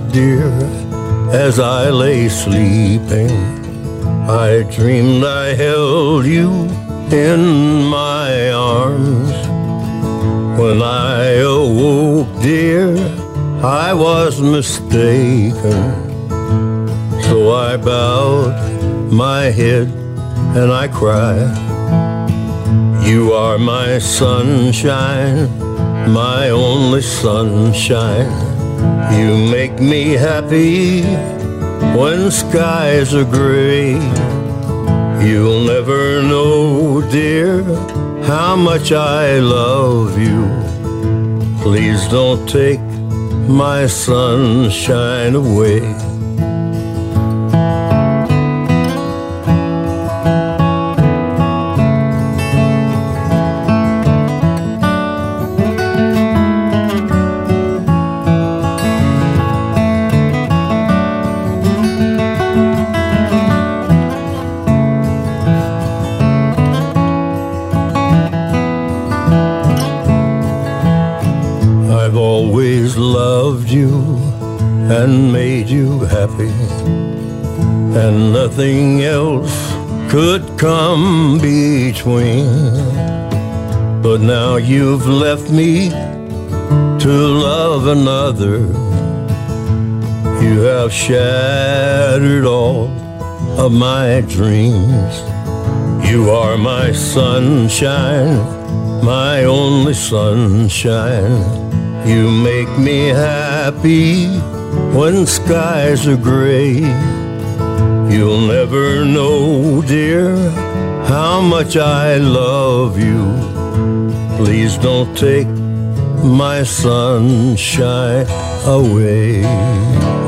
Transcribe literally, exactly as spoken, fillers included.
dear, as I lay sleeping, I dreamed I held you in my arms. When I awoke, dear, I was mistaken. So I bowed my head and I cried. You are my sunshine, my only sunshine. You make me happy when skies are gray. You'll never know, dear, how much I love you. Please don't take my sunshine away. I've always loved you and made you happy, and nothing else could come between. But now you've left me to love another. You have shattered all of my dreams. You are my sunshine, my only sunshine. You make me happy when skies are gray. You'll never know, dear, how much I love you. Please don't take my sunshine away.